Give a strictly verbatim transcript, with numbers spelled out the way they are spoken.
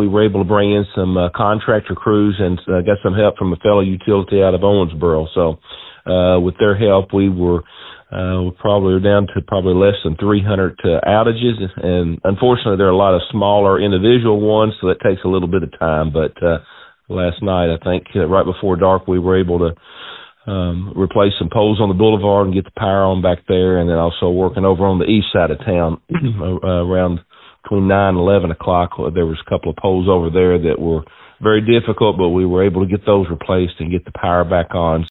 we were able to bring in some uh, contractor crews and uh, got some help from a fellow utility out of Owensboro. So uh, with their help, we were uh, we probably were down to probably less than three hundred uh, outages. And unfortunately, there are a lot of smaller individual ones, so that takes a little bit of time. But uh, last night, I think uh, right before dark, we were able to Um, replace some poles on the boulevard and get the power on back there, and then also working over on the east side of town uh, around between nine and eleven o'clock. There was a couple of poles over there that were very difficult, but we were able to get those replaced and get the power back on.